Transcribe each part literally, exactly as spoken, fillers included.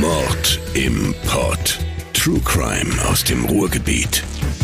Mord im Pott. True Crime aus dem Ruhrgebiet.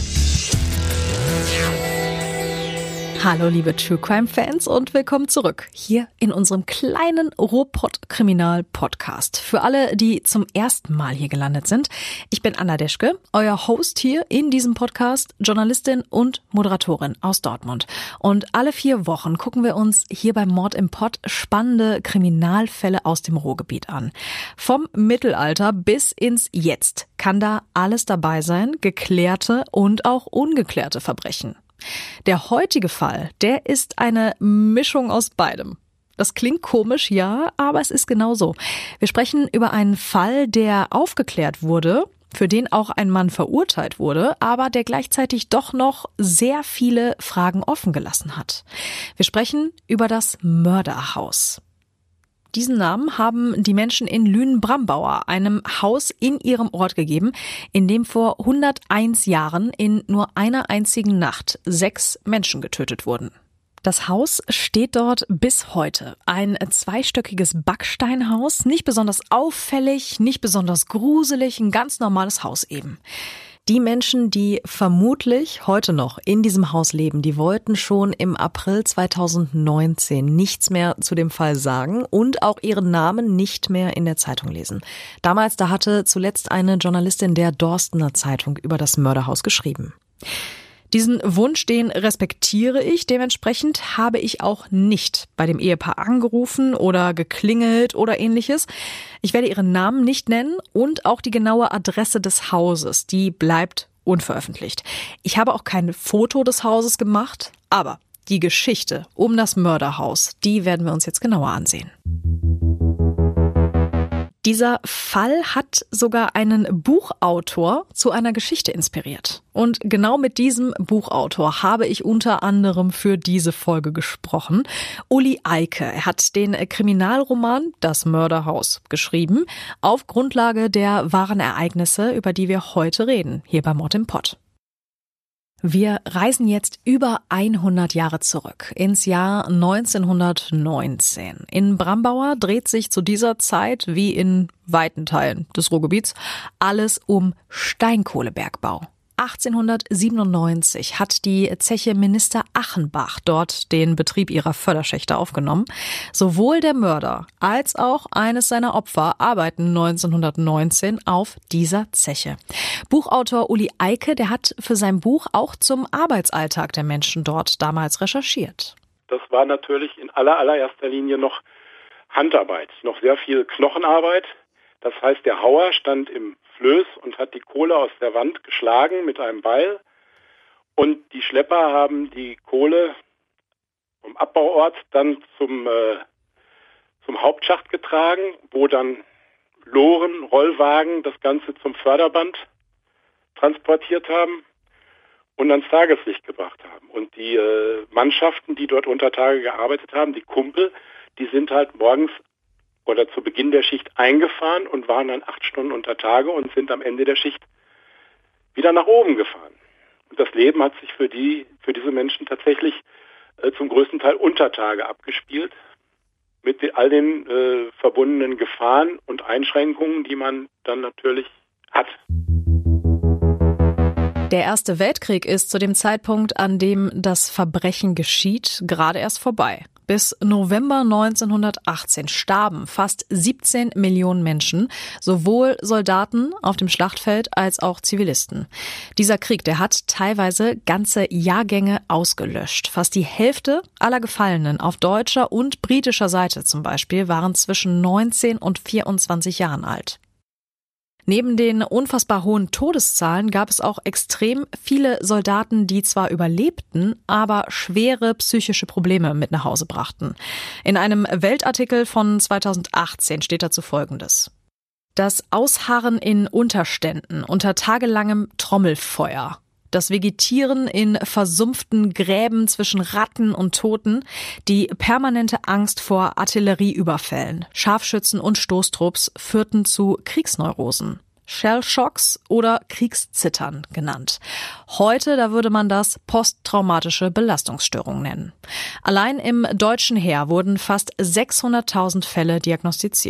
Hallo liebe True Crime Fans und willkommen zurück hier in unserem kleinen Ruhrpott-Kriminal-Podcast. Für alle, die zum ersten Mal hier gelandet sind, ich bin Anna Deschke, euer Host hier in diesem Podcast, Journalistin und Moderatorin aus Dortmund. Und alle vier Wochen gucken wir uns hier beim Mord im Pott spannende Kriminalfälle aus dem Ruhrgebiet an. Vom Mittelalter bis ins Jetzt kann da alles dabei sein, geklärte und auch ungeklärte Verbrechen. Der heutige Fall, der ist eine Mischung aus beidem. Das klingt komisch, ja, aber es ist genau so. Wir sprechen über einen Fall, der aufgeklärt wurde, für den auch ein Mann verurteilt wurde, aber der gleichzeitig doch noch sehr viele Fragen offen gelassen hat. Wir sprechen über das Mörderhaus. Diesen Namen haben die Menschen in Lünen-Brambauer, einem Haus in ihrem Ort gegeben, in dem vor hunderteins Jahren in nur einer einzigen Nacht sechs Menschen getötet wurden. Das Haus steht dort bis heute. Ein zweistöckiges Backsteinhaus, nicht besonders auffällig, nicht besonders gruselig, ein ganz normales Haus eben. Die Menschen, die vermutlich heute noch in diesem Haus leben, die wollten schon im April zweitausendneunzehn nichts mehr zu dem Fall sagen und auch ihren Namen nicht mehr in der Zeitung lesen. Damals, da hatte zuletzt eine Journalistin der Dorstener Zeitung über das Mörderhaus geschrieben. Diesen Wunsch, den respektiere ich. Dementsprechend habe ich auch nicht bei dem Ehepaar angerufen oder geklingelt oder ähnliches. Ich werde ihren Namen nicht nennen und auch die genaue Adresse des Hauses, die bleibt unveröffentlicht. Ich habe auch kein Foto des Hauses gemacht, aber die Geschichte um das Mörderhaus, die werden wir uns jetzt genauer ansehen. Dieser Fall hat sogar einen Buchautor zu einer Geschichte inspiriert. Und genau mit diesem Buchautor habe ich unter anderem für diese Folge gesprochen. Uli Eike, er hat den Kriminalroman Das Mörderhaus geschrieben, auf Grundlage der wahren Ereignisse, über die wir heute reden, hier bei Mord im Pott. Wir reisen jetzt über hundert Jahre zurück, ins Jahr neunzehnhundertneunzehn. In Brambauer dreht sich zu dieser Zeit, wie in weiten Teilen des Ruhrgebiets, alles um Steinkohlebergbau. achtzehnhundertsiebenundneunzig hat die Zeche Minister Achenbach dort den Betrieb ihrer Förderschächte aufgenommen. Sowohl der Mörder als auch eines seiner Opfer arbeiten neunzehnhundertneunzehn auf dieser Zeche. Buchautor Uli Eike, der hat für sein Buch auch zum Arbeitsalltag der Menschen dort damals recherchiert. Das war natürlich in aller allererster Linie noch Handarbeit, noch sehr viel Knochenarbeit. Das heißt, der Hauer stand im Flöß und hat die Kohle aus der Wand geschlagen mit einem Beil. Und die Schlepper haben die Kohle vom Abbauort dann zum, äh, zum Hauptschacht getragen, wo dann Loren, Rollwagen das Ganze zum Förderband transportiert haben und ans Tageslicht gebracht haben. Und die äh, Mannschaften, die dort unter Tage gearbeitet haben, die Kumpel, die sind halt morgens oder zu Beginn der Schicht eingefahren und waren dann acht Stunden unter Tage und sind am Ende der Schicht wieder nach oben gefahren. Und das Leben hat sich für die, für diese Menschen tatsächlich äh, zum größten Teil unter Tage abgespielt, mit den, all den äh, verbundenen Gefahren und Einschränkungen, die man dann natürlich hat. Der Erste Weltkrieg ist zu dem Zeitpunkt, an dem das Verbrechen geschieht, gerade erst vorbei. Bis November neunzehnhundertachtzehn starben fast siebzehn Millionen Menschen, sowohl Soldaten auf dem Schlachtfeld als auch Zivilisten. Dieser Krieg, der hat teilweise ganze Jahrgänge ausgelöscht. Fast die Hälfte aller Gefallenen auf deutscher und britischer Seite zum Beispiel waren zwischen neunzehn und vierundzwanzig Jahren alt. Neben den unfassbar hohen Todeszahlen gab es auch extrem viele Soldaten, die zwar überlebten, aber schwere psychische Probleme mit nach Hause brachten. In einem Weltartikel von zweitausendachtzehn steht dazu Folgendes: Das Ausharren in Unterständen unter tagelangem Trommelfeuer, das Vegetieren in versumpften Gräben zwischen Ratten und Toten, die permanente Angst vor Artillerieüberfällen, Scharfschützen und Stoßtrupps führten zu Kriegsneurosen. Shellshocks oder Kriegszittern genannt. Heute, da würde man das posttraumatische Belastungsstörung nennen. Allein im deutschen Heer wurden fast sechshunderttausend Fälle diagnostiziert.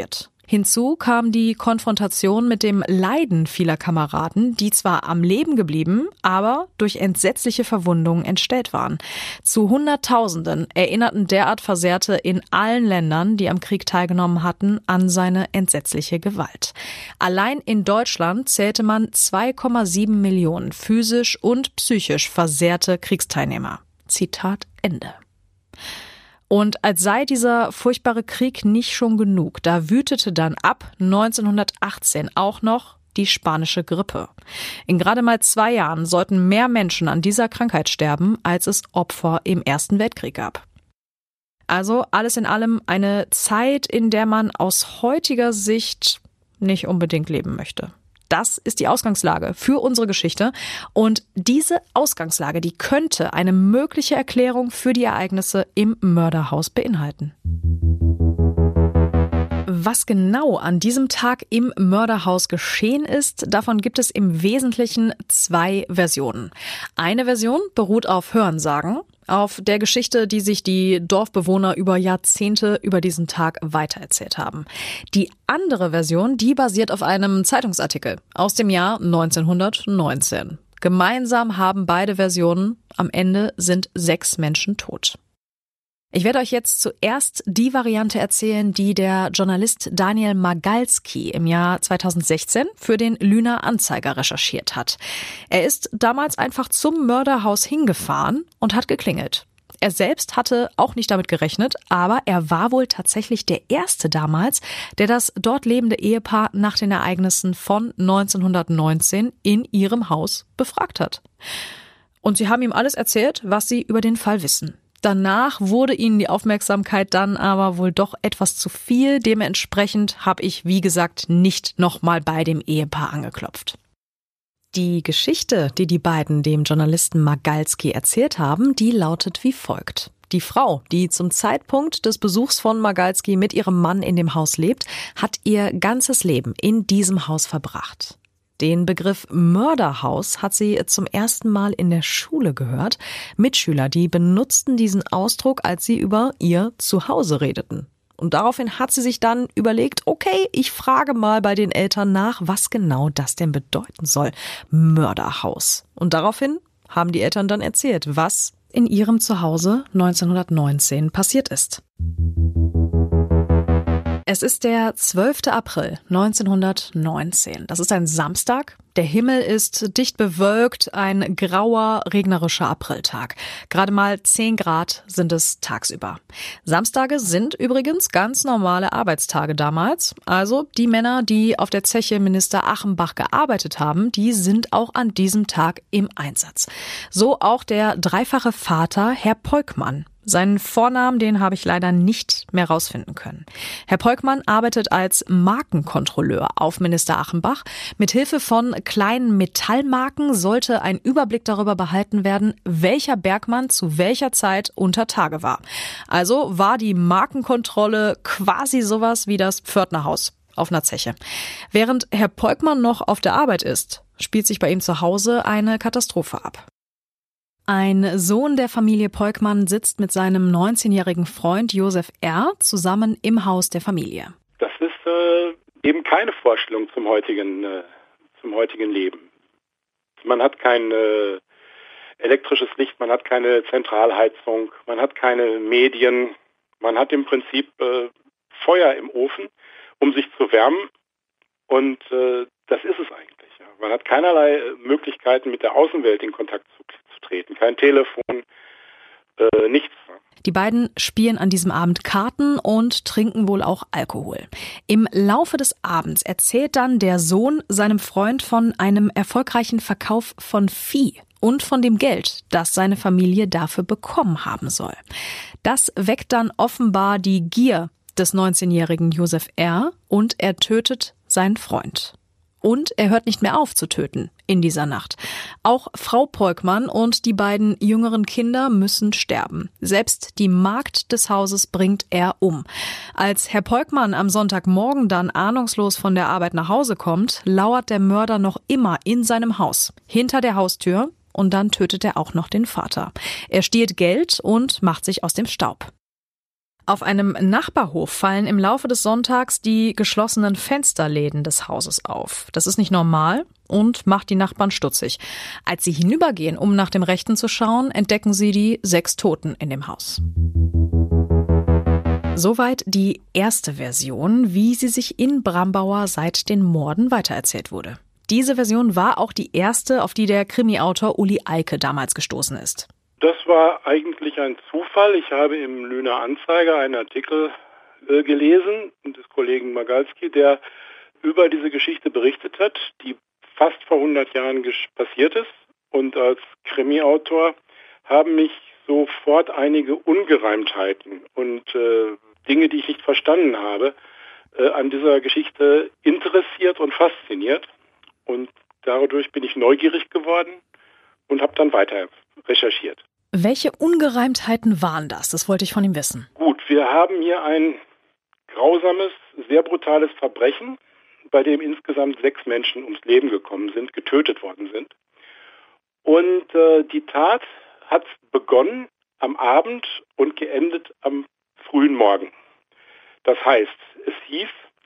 Hinzu kam die Konfrontation mit dem Leiden vieler Kameraden, die zwar am Leben geblieben, aber durch entsetzliche Verwundungen entstellt waren. Zu Hunderttausenden erinnerten derart Versehrte in allen Ländern, die am Krieg teilgenommen hatten, an seine entsetzliche Gewalt. Allein in Deutschland zählte man zwei Komma sieben Millionen physisch und psychisch versehrte Kriegsteilnehmer. Zitat Ende. Und als sei dieser furchtbare Krieg nicht schon genug, da wütete dann ab neunzehnhundertachtzehn auch noch die spanische Grippe. In gerade mal zwei Jahren sollten mehr Menschen an dieser Krankheit sterben, als es Opfer im Ersten Weltkrieg gab. Also alles in allem eine Zeit, in der man aus heutiger Sicht nicht unbedingt leben möchte. Das ist die Ausgangslage für unsere Geschichte. Und diese Ausgangslage, die könnte eine mögliche Erklärung für die Ereignisse im Mörderhaus beinhalten. Was genau an diesem Tag im Mörderhaus geschehen ist, davon gibt es im Wesentlichen zwei Versionen. Eine Version beruht auf Hörensagen, auf der Geschichte, die sich die Dorfbewohner über Jahrzehnte über diesen Tag weitererzählt haben. Die andere Version, die basiert auf einem Zeitungsartikel aus dem Jahr neunzehnhundertneunzehn. Gemeinsam haben beide Versionen, am Ende sind sechs Menschen tot. Ich werde euch jetzt zuerst die Variante erzählen, die der Journalist Daniel Magalski im Jahr zweitausendsechzehn für den Lüner Anzeiger recherchiert hat. Er ist damals einfach zum Mörderhaus hingefahren und hat geklingelt. Er selbst hatte auch nicht damit gerechnet, aber er war wohl tatsächlich der Erste damals, der das dort lebende Ehepaar nach den Ereignissen von neunzehnhundertneunzehn in ihrem Haus befragt hat. Und sie haben ihm alles erzählt, was sie über den Fall wissen. Danach wurde ihnen die Aufmerksamkeit dann aber wohl doch etwas zu viel. Dementsprechend habe ich, wie gesagt, nicht nochmal bei dem Ehepaar angeklopft. Die Geschichte, die die beiden dem Journalisten Magalski erzählt haben, die lautet wie folgt. Die Frau, die zum Zeitpunkt des Besuchs von Magalski mit ihrem Mann in dem Haus lebt, hat ihr ganzes Leben in diesem Haus verbracht. Den Begriff Mörderhaus hat sie zum ersten Mal in der Schule gehört. Mitschüler, die benutzten diesen Ausdruck, als sie über ihr Zuhause redeten. Und daraufhin hat sie sich dann überlegt, okay, ich frage mal bei den Eltern nach, was genau das denn bedeuten soll. Mörderhaus. Und daraufhin haben die Eltern dann erzählt, was in ihrem Zuhause neunzehnhundertneunzehn passiert ist. Es ist der zwölfte April neunzehnhundertneunzehn. Das ist ein Samstag. Der Himmel ist dicht bewölkt, ein grauer, regnerischer Apriltag. Gerade mal zehn Grad sind es tagsüber. Samstage sind übrigens ganz normale Arbeitstage damals. Also die Männer, die auf der Zeche Minister Achenbach gearbeitet haben, die sind auch an diesem Tag im Einsatz. So auch der dreifache Vater, Herr Peukmann. Seinen Vornamen, den habe ich leider nicht mehr rausfinden können. Herr Peukmann arbeitet als Markenkontrolleur auf Minister Achenbach. Mithilfe von kleinen Metallmarken sollte ein Überblick darüber behalten werden, welcher Bergmann zu welcher Zeit unter Tage war. Also war die Markenkontrolle quasi sowas wie das Pförtnerhaus auf einer Zeche. Während Herr Peukmann noch auf der Arbeit ist, spielt sich bei ihm zu Hause eine Katastrophe ab. Ein Sohn der Familie Peukmann sitzt mit seinem neunzehnjährigen Freund Josef R. zusammen im Haus der Familie. Das ist äh, eben keine Vorstellung zum heutigen, äh, zum heutigen Leben. Man hat kein äh, elektrisches Licht, man hat keine Zentralheizung, man hat keine Medien, man hat im Prinzip äh, Feuer im Ofen, um sich zu wärmen, und äh, das ist es eigentlich. Ja. Man hat keinerlei Möglichkeiten, mit der Außenwelt in Kontakt zu treten. Kein Telefon, äh, nichts. Die beiden spielen an diesem Abend Karten und trinken wohl auch Alkohol. Im Laufe des Abends erzählt dann der Sohn seinem Freund von einem erfolgreichen Verkauf von Vieh und von dem Geld, das seine Familie dafür bekommen haben soll. Das weckt dann offenbar die Gier des neunzehnjährigen Josef R. und er tötet seinen Freund. Und er hört nicht mehr auf zu töten in dieser Nacht. Auch Frau Peukmann und die beiden jüngeren Kinder müssen sterben. Selbst die Magd des Hauses bringt er um. Als Herr Peukmann am Sonntagmorgen dann ahnungslos von der Arbeit nach Hause kommt, lauert der Mörder noch immer in seinem Haus, hinter der Haustür, und dann tötet er auch noch den Vater. Er stiehlt Geld und macht sich aus dem Staub. Auf einem Nachbarhof fallen im Laufe des Sonntags die geschlossenen Fensterläden des Hauses auf. Das ist nicht normal und macht die Nachbarn stutzig. Als sie hinübergehen, um nach dem Rechten zu schauen, entdecken sie die sechs Toten in dem Haus. Soweit die erste Version, wie sie sich in Brambauer seit den Morden weitererzählt wurde. Diese Version war auch die erste, auf die der Krimi-Autor Uli Eike damals gestoßen ist. Das war eigentlich ein Zufall. Ich habe im Lüner Anzeiger einen Artikel äh, gelesen des Kollegen Magalski, der über diese Geschichte berichtet hat, die fast vor hundert Jahren gesch- passiert ist. Und als Krimi-Autor haben mich sofort einige Ungereimtheiten und äh, Dinge, die ich nicht verstanden habe, äh, an dieser Geschichte interessiert und fasziniert. Und dadurch bin ich neugierig geworden und habe dann weiter recherchiert. Welche Ungereimtheiten waren das? Das wollte ich von ihm wissen. Gut, wir haben hier ein grausames, sehr brutales Verbrechen, bei dem insgesamt sechs Menschen ums Leben gekommen sind, getötet worden sind. Und äh, die Tat hat begonnen am Abend und geendet am frühen Morgen. Das heißt, es hieß,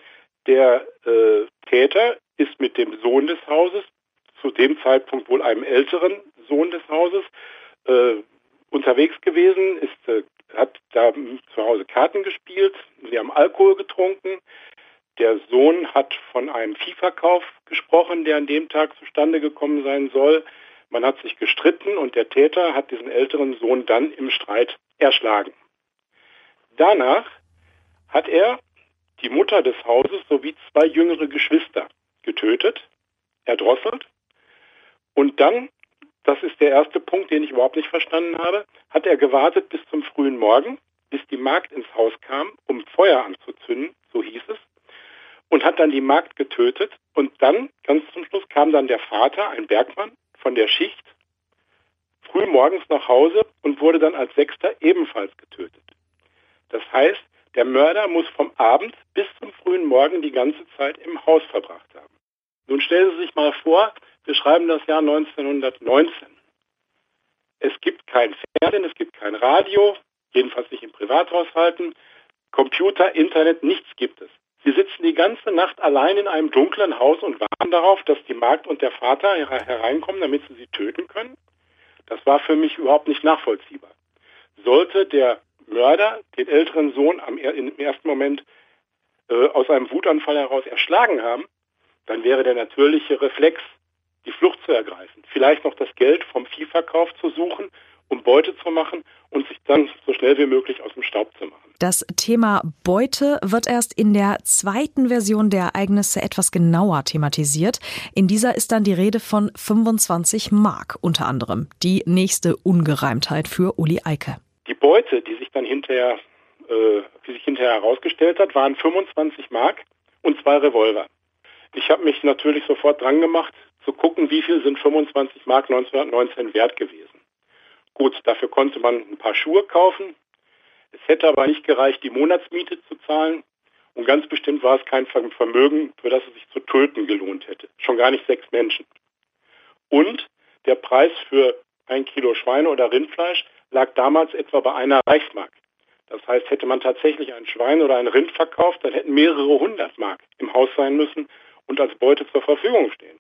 der äh, Täter ist mit dem Sohn des Hauses, zu dem Zeitpunkt wohl einem älteren Sohn des Hauses, äh, unterwegs gewesen, ist, äh, hat da zu Hause Karten gespielt, sie haben Alkohol getrunken. Der Sohn hat von einem Viehverkauf gesprochen, der an dem Tag zustande gekommen sein soll. Man hat sich gestritten und der Täter hat diesen älteren Sohn dann im Streit erschlagen. Danach hat er die Mutter des Hauses sowie zwei jüngere Geschwister getötet, erdrosselt und dann, das ist der erste Punkt, den ich überhaupt nicht verstanden habe, hat er gewartet bis zum frühen Morgen, bis die Magd ins Haus kam, um Feuer anzuzünden, so hieß es, und hat dann die Magd getötet. Und dann, ganz zum Schluss, kam dann der Vater, ein Bergmann, von der Schicht, früh morgens nach Hause und wurde dann als Sechster ebenfalls getötet. Das heißt, der Mörder muss vom Abend bis zum frühen Morgen die ganze Zeit im Haus verbracht haben. Nun stellen Sie sich mal vor, wir schreiben das Jahr neunzehnhundertneunzehn. Es gibt kein Fernsehen, es gibt kein Radio, jedenfalls nicht in Privathaushalten, Computer, Internet, nichts gibt es. Sie sitzen die ganze Nacht allein in einem dunklen Haus und warten darauf, dass die Magd und der Vater hereinkommen, damit sie sie töten können. Das war für mich überhaupt nicht nachvollziehbar. Sollte der Mörder den älteren Sohn am, im ersten Moment äh, aus einem Wutanfall heraus erschlagen haben, dann wäre der natürliche Reflex, die Flucht zu ergreifen. Vielleicht noch das Geld vom Viehverkauf zu suchen, um Beute zu machen und sich dann so schnell wie möglich aus dem Staub zu machen. Das Thema Beute wird erst in der zweiten Version der Ereignisse etwas genauer thematisiert. In dieser ist dann die Rede von fünfundzwanzig Mark unter anderem. Die nächste Ungereimtheit für Uli Eike. Die Beute, die sich dann hinterher, äh, die sich hinterher herausgestellt hat, waren fünfundzwanzig Mark und zwei Revolver. Ich habe mich natürlich sofort dran gemacht, zu gucken, wie viel sind fünfundzwanzig Mark neunzehnhundertneunzehn wert gewesen. Gut, dafür konnte man ein paar Schuhe kaufen. Es hätte aber nicht gereicht, die Monatsmiete zu zahlen. Und ganz bestimmt war es kein Vermögen, für das es sich zu töten gelohnt hätte. Schon gar nicht sechs Menschen. Und der Preis für ein Kilo Schweine- oder Rindfleisch lag damals etwa bei einer Reichsmark. Das heißt, hätte man tatsächlich ein Schwein oder ein Rind verkauft, dann hätten mehrere hundert Mark im Haus sein müssen und als Beute zur Verfügung stehen.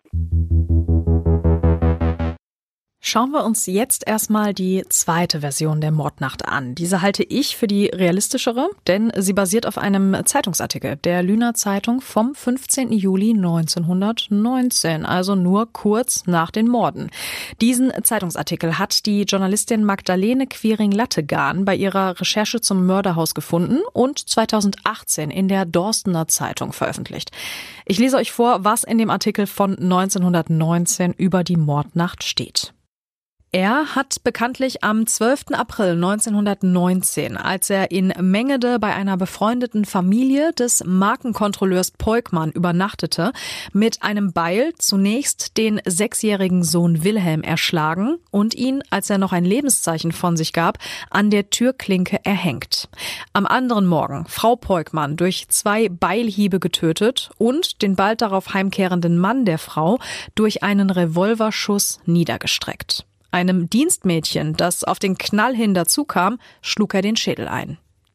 Schauen wir uns jetzt erstmal die zweite Version der Mordnacht an. Diese halte ich für die realistischere, denn sie basiert auf einem Zeitungsartikel der Lüner Zeitung vom fünfzehnten Juli neunzehnhundertneunzehn, also nur kurz nach den Morden. Diesen Zeitungsartikel hat die Journalistin Magdalene Quiring-Lattegan bei ihrer Recherche zum Mörderhaus gefunden und zweitausendachtzehn in der Dorstener Zeitung veröffentlicht. Ich lese euch vor, was in dem Artikel von neunzehnhundertneunzehn über die Mordnacht steht. Er hat bekanntlich am zwölften April neunzehnhundertneunzehn, als er in Mengede bei einer befreundeten Familie des Markenkontrolleurs Peukmann übernachtete, mit einem Beil zunächst den sechsjährigen Sohn Wilhelm erschlagen und ihn, als er noch ein Lebenszeichen von sich gab, an der Türklinke erhängt. Am anderen Morgen Frau Peukmann durch zwei Beilhiebe getötet und den bald darauf heimkehrenden Mann der Frau durch einen Revolverschuss niedergestreckt. Einem Dienstmädchen, das auf den Knall hin dazukam, schlug er den Schädel ein.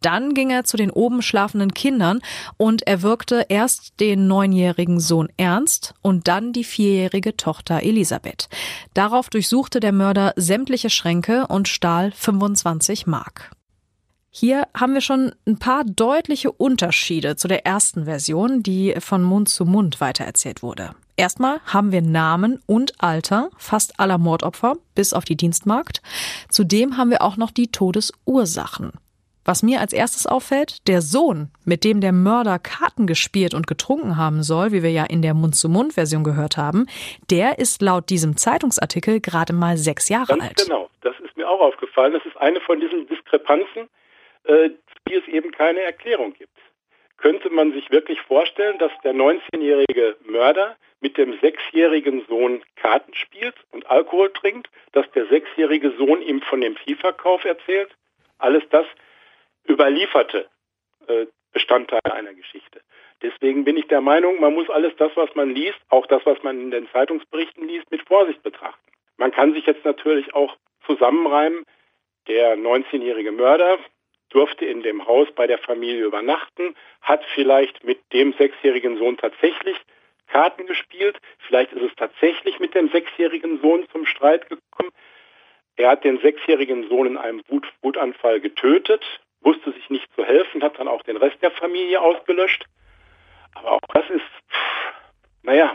Dann ging er zu den oben schlafenden Kindern und erwürgte erst den neunjährigen Sohn Ernst und dann die vierjährige Tochter Elisabeth. Darauf durchsuchte der Mörder sämtliche Schränke und stahl fünfundzwanzig Mark. Hier haben wir schon ein paar deutliche Unterschiede zu der ersten Version, die von Mund zu Mund weitererzählt wurde. Erstmal haben wir Namen und Alter fast aller Mordopfer, bis auf die Dienstmagd. Zudem haben wir auch noch die Todesursachen. Was mir als erstes auffällt, der Sohn, mit dem der Mörder Karten gespielt und getrunken haben soll, wie wir ja in der Mund-zu-Mund-Version gehört haben, der ist laut diesem Zeitungsartikel gerade mal sechs Jahre Ganz alt. Genau, das ist mir auch aufgefallen. Das ist eine von diesen Diskrepanzen, äh, die es eben keine Erklärung gibt. Könnte man sich wirklich vorstellen, dass der neunzehnjährige Mörder mit dem sechsjährigen Sohn Karten spielt und Alkohol trinkt, dass der sechsjährige Sohn ihm von dem Viehverkauf erzählt? Alles das überlieferte äh, Bestandteile einer Geschichte. Deswegen bin ich der Meinung, man muss alles das, was man liest, auch das, was man in den Zeitungsberichten liest, mit Vorsicht betrachten. Man kann sich jetzt natürlich auch zusammenreimen, der neunzehnjährige Mörder durfte in dem Haus bei der Familie übernachten, hat vielleicht mit dem sechsjährigen Sohn tatsächlich Karten gespielt, vielleicht ist es tatsächlich mit dem sechsjährigen Sohn zum Streit gekommen. Er hat den sechsjährigen Sohn in einem Wut- Wutanfall getötet, wusste sich nicht zu helfen, hat dann auch den Rest der Familie ausgelöscht. Aber auch das ist, pff, naja.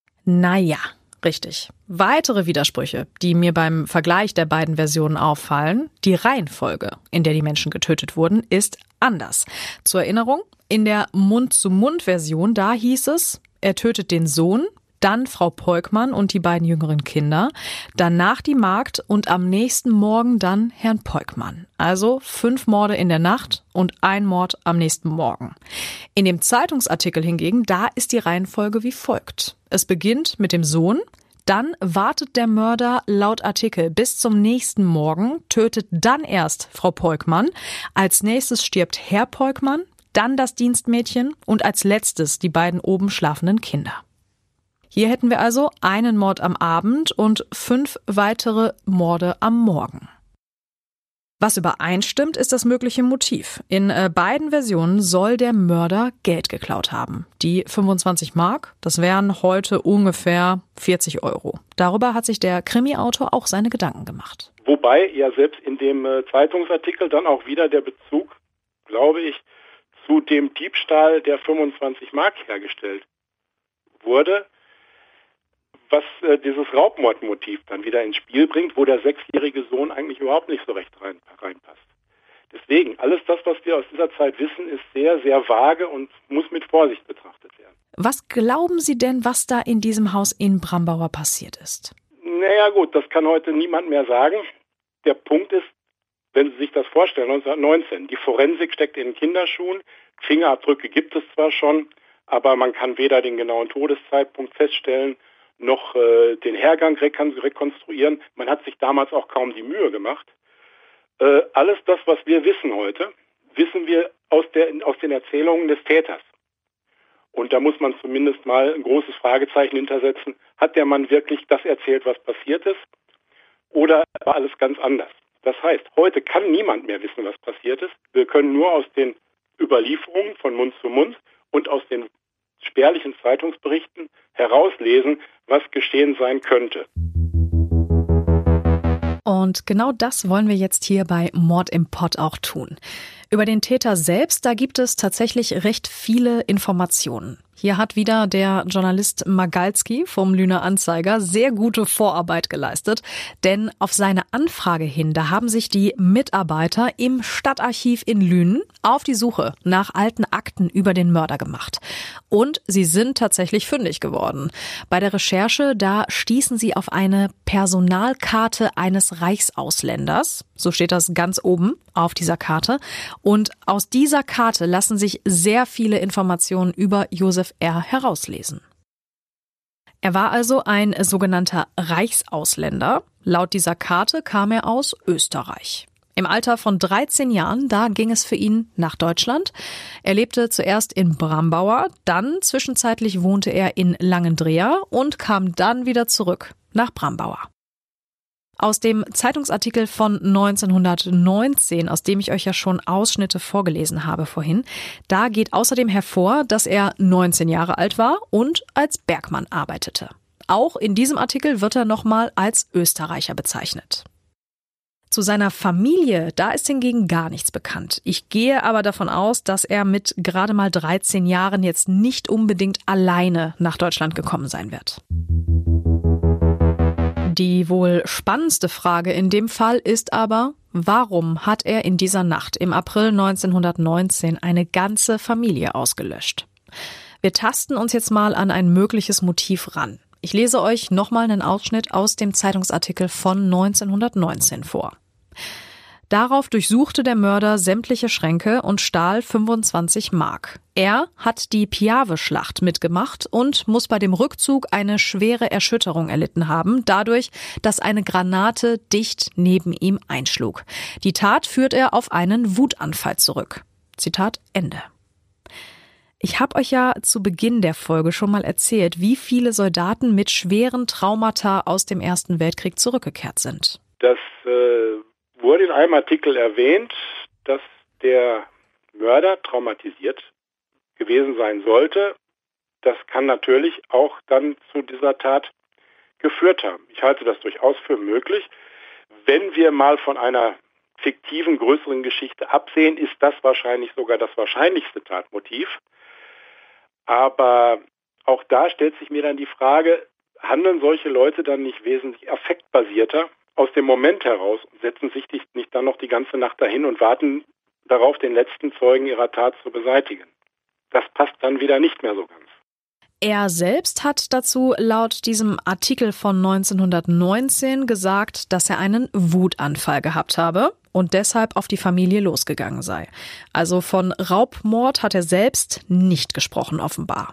Naja, richtig. Weitere Widersprüche, die mir beim Vergleich der beiden Versionen auffallen, die Reihenfolge, in der die Menschen getötet wurden, ist anders. Zur Erinnerung, in der Mund-zu-Mund-Version, da hieß es, er tötet den Sohn, dann Frau Peukmann und die beiden jüngeren Kinder, danach die Magd und am nächsten Morgen dann Herrn Peukmann. Also fünf Morde in der Nacht und ein Mord am nächsten Morgen. In dem Zeitungsartikel hingegen, da ist die Reihenfolge wie folgt. Es beginnt mit dem Sohn, dann wartet der Mörder laut Artikel bis zum nächsten Morgen, tötet dann erst Frau Peukmann, als nächstes stirbt Herr Peukmann, dann das Dienstmädchen und als letztes die beiden oben schlafenden Kinder. Hier hätten wir also einen Mord am Abend und fünf weitere Morde am Morgen. Was übereinstimmt, ist das mögliche Motiv. In äh, beiden Versionen soll der Mörder Geld geklaut haben. Die fünfundzwanzig Mark, das wären heute ungefähr vierzig Euro. Darüber hat sich der Krimi-Autor auch seine Gedanken gemacht. Wobei ja selbst in dem äh, Zeitungsartikel dann auch wieder der Bezug, glaube ich, zu dem Diebstahl der fünfundzwanzig Mark hergestellt wurde, was äh, dieses Raubmordmotiv dann wieder ins Spiel bringt, wo der sechsjährige Sohn eigentlich überhaupt nicht so recht rein, reinpasst. Deswegen, alles das, was wir aus dieser Zeit wissen, ist sehr, sehr vage und muss mit Vorsicht betrachtet werden. Was glauben Sie denn, was da in diesem Haus in Brambauer passiert ist? Naja gut, das kann heute niemand mehr sagen. Der Punkt ist, wenn Sie sich das vorstellen, neunzehnhundertneunzehn, die Forensik steckt in Kinderschuhen, Fingerabdrücke gibt es zwar schon, aber man kann weder den genauen Todeszeitpunkt feststellen, noch äh, den Hergang rekon- rekonstruieren. Man hat sich damals auch kaum die Mühe gemacht. Äh, alles das, was wir wissen heute, wissen wir aus, der, aus den Erzählungen des Täters. Und da muss man zumindest mal ein großes Fragezeichen hintersetzen. Hat der Mann wirklich das erzählt, was passiert ist? Oder war alles ganz anders? Das heißt, heute kann niemand mehr wissen, was passiert ist. Wir können nur aus den Überlieferungen von Mund zu Mund und aus den spärlichen Zeitungsberichten herauslesen, was geschehen sein könnte. Und genau das wollen wir jetzt hier bei Mord im Pott auch tun. Über den Täter selbst, da gibt es tatsächlich recht viele Informationen. Hier hat wieder der Journalist Magalski vom Lüner Anzeiger sehr gute Vorarbeit geleistet, denn auf seine Anfrage hin, da haben sich die Mitarbeiter im Stadtarchiv in Lünen auf die Suche nach alten Akten über den Mörder gemacht. Und sie sind tatsächlich fündig geworden. Bei der Recherche, da stießen sie auf eine Personalkarte eines Reichsausländers. So steht das ganz oben auf dieser Karte. Und aus dieser Karte lassen sich sehr viele Informationen über Josef R. herauslesen. Er war also ein sogenannter Reichsausländer. Laut dieser Karte kam er aus Österreich. Im Alter von dreizehn Jahren, da ging es für ihn nach Deutschland. Er lebte zuerst in Brambauer, dann zwischenzeitlich wohnte er in Langendreer und kam dann wieder zurück nach Brambauer. Aus dem Zeitungsartikel von neunzehnhundertneunzehn, aus dem ich euch ja schon Ausschnitte vorgelesen habe vorhin, da geht außerdem hervor, dass er neunzehn Jahre alt war und als Bergmann arbeitete. Auch in diesem Artikel wird er nochmal als Österreicher bezeichnet. Zu seiner Familie, da ist hingegen gar nichts bekannt. Ich gehe aber davon aus, dass er mit gerade mal dreizehn Jahren jetzt nicht unbedingt alleine nach Deutschland gekommen sein wird. Die wohl spannendste Frage in dem Fall ist aber, warum hat er in dieser Nacht im April neunzehnhundertneunzehn eine ganze Familie ausgelöscht? Wir tasten uns jetzt mal an ein mögliches Motiv ran. Ich lese euch nochmal einen Ausschnitt aus dem Zeitungsartikel von neunzehnhundertneunzehn vor. Darauf durchsuchte der Mörder sämtliche Schränke und stahl fünfundzwanzig Mark. Er hat die Piave-Schlacht mitgemacht und muss bei dem Rückzug eine schwere Erschütterung erlitten haben, dadurch, dass eine Granate dicht neben ihm einschlug. Die Tat führt er auf einen Wutanfall zurück. Zitat Ende. Ich habe euch ja zu Beginn der Folge schon mal erzählt, wie viele Soldaten mit schweren Traumata aus dem Ersten Weltkrieg zurückgekehrt sind. Das äh wurde in einem Artikel erwähnt, dass der Mörder traumatisiert gewesen sein sollte. Das kann natürlich auch dann zu dieser Tat geführt haben. Ich halte das durchaus für möglich. Wenn wir mal von einer fiktiven, größeren Geschichte absehen, ist das wahrscheinlich sogar das wahrscheinlichste Tatmotiv. Aber auch da stellt sich mir dann die Frage, handeln solche Leute dann nicht wesentlich affektbasierter aus dem Moment heraus und setzen sich nicht dann noch die ganze Nacht dahin und warten darauf, den letzten Zeugen ihrer Tat zu beseitigen. Das passt dann wieder nicht mehr so ganz. Er selbst hat dazu laut diesem Artikel von neunzehnhundertneunzehn gesagt, dass er einen Wutanfall gehabt habe und deshalb auf die Familie losgegangen sei. Also von Raubmord hat er selbst nicht gesprochen, offenbar.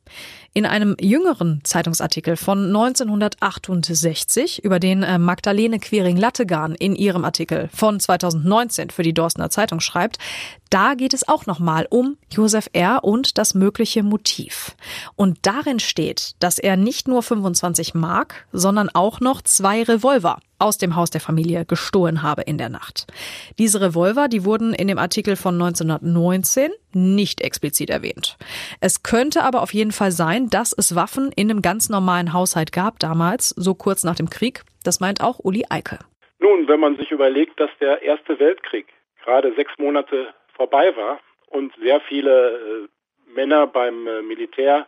In einem jüngeren Zeitungsartikel von neunzehnhundertachtundsechzig, über den Magdalene Quiring-Lattegan in ihrem Artikel von zweitausendneunzehn für die Dorstener Zeitung schreibt, da geht es auch nochmal um Josef R. und das mögliche Motiv. Und darin steht, dass er nicht nur fünfundzwanzig Mark, sondern auch noch zwei Revolver aus dem Haus der Familie gestohlen habe in der Nacht. Diese Revolver, die wurden in dem Artikel von neunzehnhundertneunzehn nicht explizit erwähnt. Es könnte aber auf jeden Fall sein, dass es Waffen in einem ganz normalen Haushalt gab damals, so kurz nach dem Krieg. Das meint auch Uli Eike. Nun, wenn man sich überlegt, dass der Erste Weltkrieg gerade sechs Monate vorbei war und sehr viele äh, Männer beim äh, Militär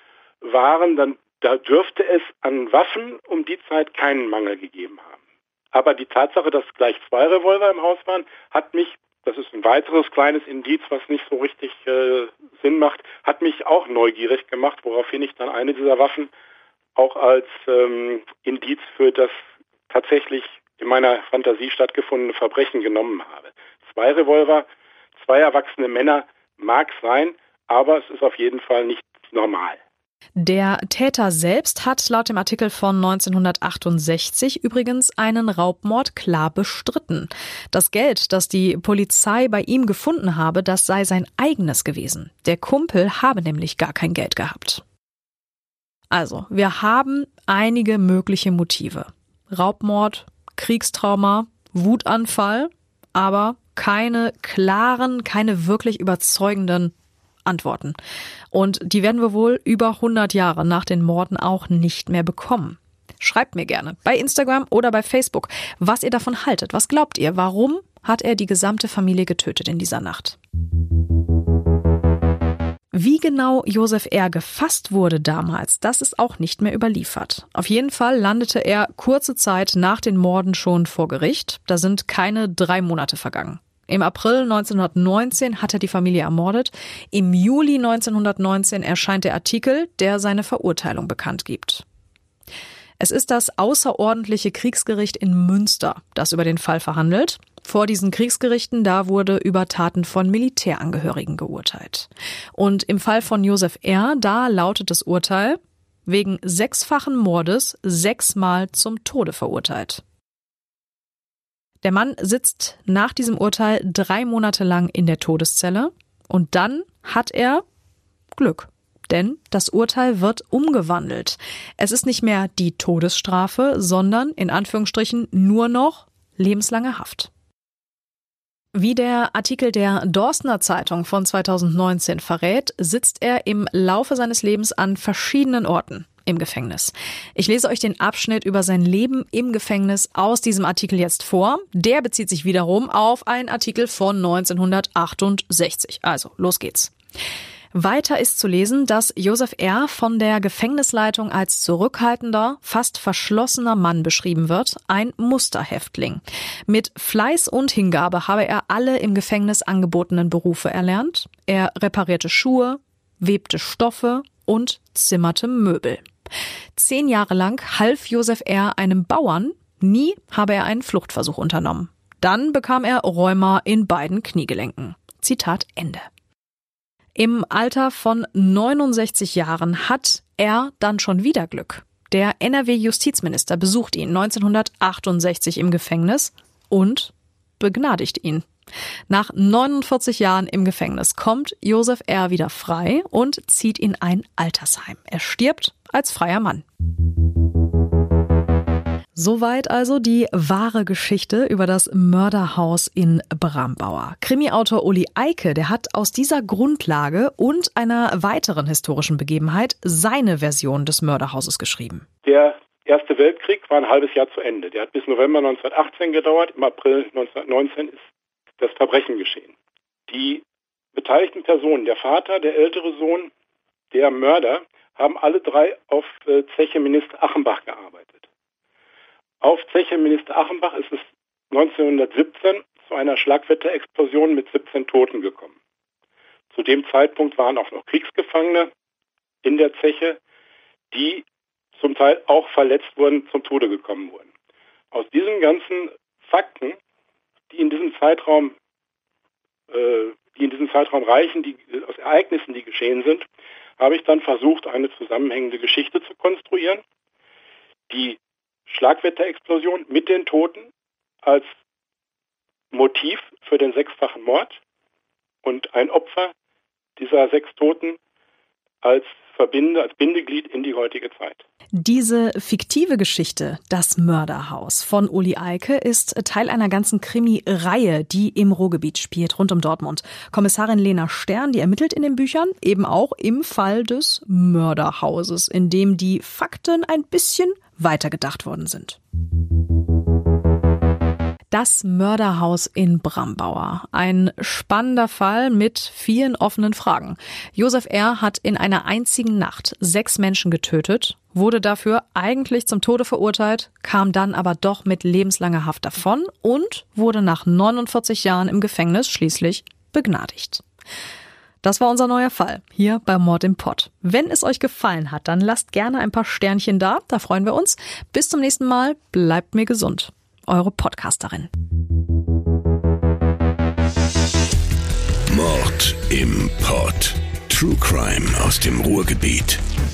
waren, dann da dürfte es an Waffen um die Zeit keinen Mangel gegeben haben. Aber die Tatsache, dass gleich zwei Revolver im Haus waren, hat mich, das ist ein weiteres kleines Indiz, was nicht so richtig äh, Sinn macht, hat mich auch neugierig gemacht, woraufhin ich dann eine dieser Waffen auch als ähm, Indiz für das tatsächlich in meiner Fantasie stattgefundene Verbrechen genommen habe. Zwei Revolver, zwei erwachsene Männer mag sein, aber es ist auf jeden Fall nicht normal. Der Täter selbst hat laut dem Artikel von neunzehnhundertachtundsechzig übrigens einen Raubmord klar bestritten. Das Geld, das die Polizei bei ihm gefunden habe, das sei sein eigenes gewesen. Der Kumpel habe nämlich gar kein Geld gehabt. Also, wir haben einige mögliche Motive. Raubmord, Kriegstrauma, Wutanfall, aber keine klaren, keine wirklich überzeugenden Antworten. Und die werden wir wohl über hundert Jahre nach den Morden auch nicht mehr bekommen. Schreibt mir gerne bei Instagram oder bei Facebook, was ihr davon haltet. Was glaubt ihr? Warum hat er die gesamte Familie getötet in dieser Nacht? Wie genau Josef R. gefasst wurde damals, das ist auch nicht mehr überliefert. Auf jeden Fall landete er kurze Zeit nach den Morden schon vor Gericht. Da sind keine drei Monate vergangen. Im April neunzehnhundertneunzehn hat er die Familie ermordet. Im Juli neunzehnhundertneunzehn erscheint der Artikel, der seine Verurteilung bekannt gibt. Es ist das außerordentliche Kriegsgericht in Münster, das über den Fall verhandelt. Vor diesen Kriegsgerichten, da wurde über Taten von Militärangehörigen geurteilt. Und im Fall von Josef R., da lautet das Urteil, wegen sechsfachen Mordes sechsmal zum Tode verurteilt. Der Mann sitzt nach diesem Urteil drei Monate lang in der Todeszelle und dann hat er Glück. Denn das Urteil wird umgewandelt. Es ist nicht mehr die Todesstrafe, sondern in Anführungsstrichen nur noch lebenslange Haft. Wie der Artikel der Dorstner Zeitung von zweitausendneunzehn verrät, sitzt er im Laufe seines Lebens an verschiedenen Orten im Gefängnis. Ich lese euch den Abschnitt über sein Leben im Gefängnis aus diesem Artikel jetzt vor. Der bezieht sich wiederum auf einen Artikel von neunzehnhundertachtundsechzig. Also, los geht's. Weiter ist zu lesen, dass Josef R. von der Gefängnisleitung als zurückhaltender, fast verschlossener Mann beschrieben wird, ein Musterhäftling. Mit Fleiß und Hingabe habe er alle im Gefängnis angebotenen Berufe erlernt. Er reparierte Schuhe, webte Stoffe und zimmerte Möbel. Zehn Jahre lang half Josef R. einem Bauern, nie habe er einen Fluchtversuch unternommen. Dann bekam er Rheuma in beiden Kniegelenken. Zitat Ende. Im Alter von neunundsechzig Jahren hat er dann schon wieder Glück. Der N R W-Justizminister besucht ihn neunzehnhundertachtundsechzig im Gefängnis und begnadigt ihn. Nach neunundvierzig Jahren im Gefängnis kommt Josef R. wieder frei und zieht in ein Altersheim. Er stirbt als freier Mann. Soweit also die wahre Geschichte über das Mörderhaus in Brambauer. Krimi-Autor Uli Eike, der hat aus dieser Grundlage und einer weiteren historischen Begebenheit seine Version des Mörderhauses geschrieben. Der Erste Weltkrieg war ein halbes Jahr zu Ende. Der hat bis November neunzehnhundertachtzehn gedauert. Im April neunzehnhundertneunzehn ist das Verbrechen geschehen. Die beteiligten Personen, der Vater, der ältere Sohn, der Mörder, haben alle drei auf Zeche Minister Achenbach gearbeitet. Auf Zeche Minister Achenbach ist es neunzehnhundertsiebzehn zu einer Schlagwetterexplosion mit siebzehn Toten gekommen. Zu dem Zeitpunkt waren auch noch Kriegsgefangene in der Zeche, die zum Teil auch verletzt wurden, zum Tode gekommen wurden. Aus diesen ganzen Fakten, die in diesem Zeitraum, äh, die in diesem Zeitraum reichen, die, aus Ereignissen, die geschehen sind, habe ich dann versucht, eine zusammenhängende Geschichte zu konstruieren, die Schlagwetterexplosion mit den Toten als Motiv für den sechsfachen Mord und ein Opfer dieser sechs Toten als Verbinde, als Bindeglied in die heutige Zeit. Diese fiktive Geschichte, das Mörderhaus von Uli Eike, ist Teil einer ganzen Krimi-Reihe, die im Ruhrgebiet spielt, rund um Dortmund. Kommissarin Lena Stern, die ermittelt in den Büchern, eben auch im Fall des Mörderhauses, in dem die Fakten ein bisschen weitergedacht worden sind. Das Mörderhaus in Brambauer. Ein spannender Fall mit vielen offenen Fragen. Josef R. hat in einer einzigen Nacht sechs Menschen getötet, wurde dafür eigentlich zum Tode verurteilt, kam dann aber doch mit lebenslanger Haft davon und wurde nach neunundvierzig Jahren im Gefängnis schließlich begnadigt. Das war unser neuer Fall hier bei Mord im Pott. Wenn es euch gefallen hat, dann lasst gerne ein paar Sternchen da, da freuen wir uns. Bis zum nächsten Mal, bleibt mir gesund. Eure Podcasterin. Mord im Pott. True Crime aus dem Ruhrgebiet.